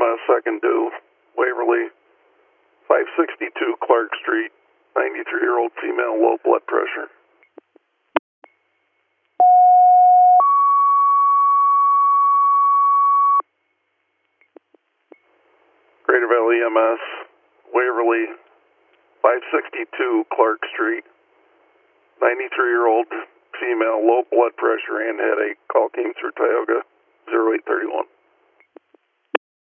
EMS second due, Waverly, 562 Clark Street, 93-year-old female, low blood pressure. Greater Valley EMS, Waverly, 562 Clark Street, 93-year-old female, low blood pressure and headache. Call came through Tioga, 0831.